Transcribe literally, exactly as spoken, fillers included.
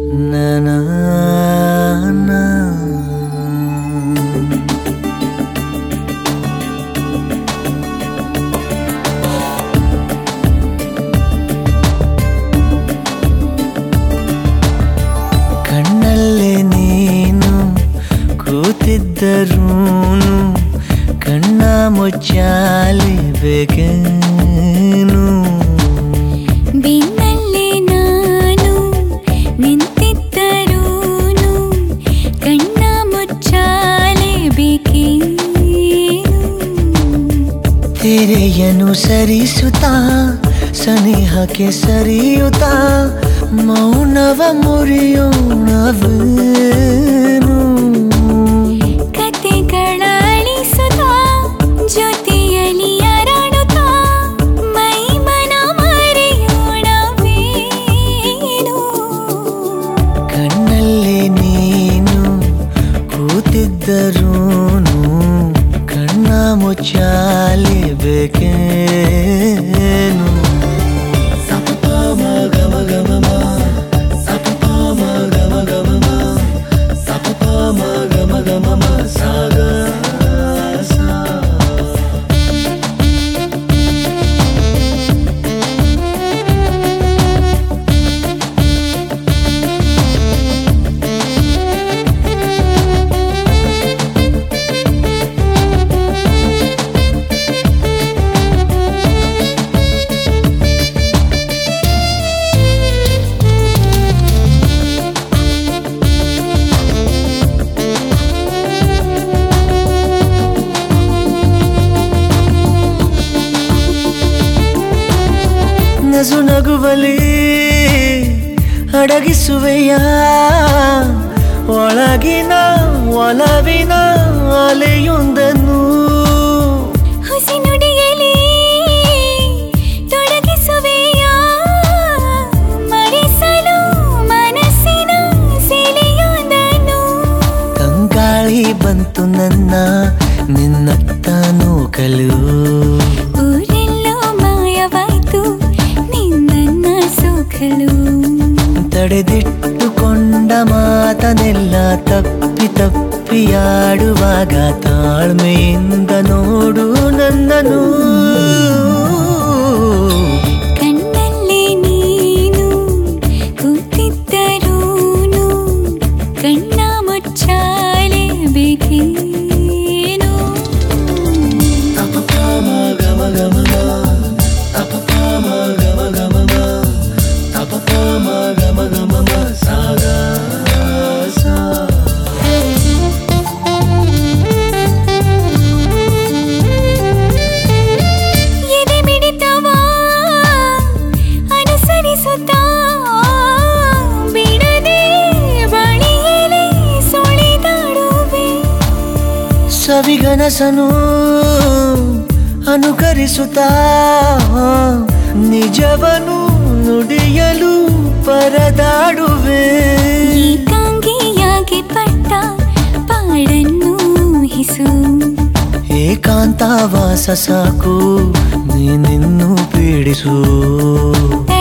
ನನ ಕಣ್ಣಲ್ಲೇ ನೀನು ಕೂತಿದ್ದರೂನು ಕಣ್ಣ ಮುಚ್ಚಾಲಿ ಬೇಕೇನು ಬೆನ್ನಲ್ಲೇ ನಾನು ನಿಂತಿದ್ದರೂನು ಕಣ್ಣ ಮುಚ್ಚಾಲೆ ಬೇಕೇನು ತೆರೆಯನು ಸರಿಸುತ್ತಾ ಸನಿಹಕ್ಕೆ ಸರಿಯುತ್ತಾ ಮೌನವ ಮುರಿಯೋಣವೇನು ಕತೆಗಳ ಅಳಿಸುತ್ತಾ ಜೊತೆಯಲ್ಲಿ ಅರಳುತ್ತಾ ಮೈ ಮನ ಮರೆಯೋಣವೇನು ಕಣ್ಣಲ್ಲೇ ನೀನು ಕೂತಿದ್ದರೂನು ಕಣ್ಣ ಮುಚ್ಚಾಲಿ ಬೇಕೇನು ನಸು ನಗುವಲಿ ಅಡಗಿಸುವೆಯ ಒಳಗಿನ ಒಲವಿನ ಅಲೆಯೊಂದನ್ನು ಹುಸಿ ನುಡಿಯಲಿ ತೊಡಗಿಸುವೆಯ ಮರೆಸಲು ಮನಸ್ಸಿನ ಸೆಳೆಯೊಂದನ್ನು ತಂಗಾಳಿ ಬಂತು ನನ್ನ ನಿನ್ನತ್ತ ನೂಕಲು ಊರೆಲ್ಲೋ ಮಾಯವಾಯ್ತು ನಿನ್ನ ಸೋಕಲು ತಡೆದಿಟ್ಟುಕೊಂಡ ಮಾತನೆಲ್ಲ ತಪ್ಪಿ ತಪ್ಪಿಯಾಡುವಾಗ ತಾಳ್ಮೆಯಿಂದ ನೋಡು ನನ್ನನು ಕಣ್ಣಲ್ಲೇ ನೀನು ಕೂತಿದ್ದರೂನು ಕಣ್ಣ ಮುಚ್ಚಾಲೆ ಬೇಕೇನು ಎದೆ ಮಿಡಿತವ ಅನುಸರಿಸುತ್ತಾ ಬಿಡದೆ ಬಳಿಯಲೇ ಸುಳಿದಾಡುವೆ ಸವಿಗನಸನು ಅನುಕರಿಸುತ್ತಾ ನಿಜವನು ನುಡಿಯಲು ಪರದಾಡುವೆ ಏಕಾಂಗಿಯಾಗಿ ಪಟ್ಟ ಪಾಡನ್ನು ಹಿಸು ಏಕಾಂತವಾಸ ಸಾಕು ನೀನಿನ್ನು ಪೀಡಿಸು.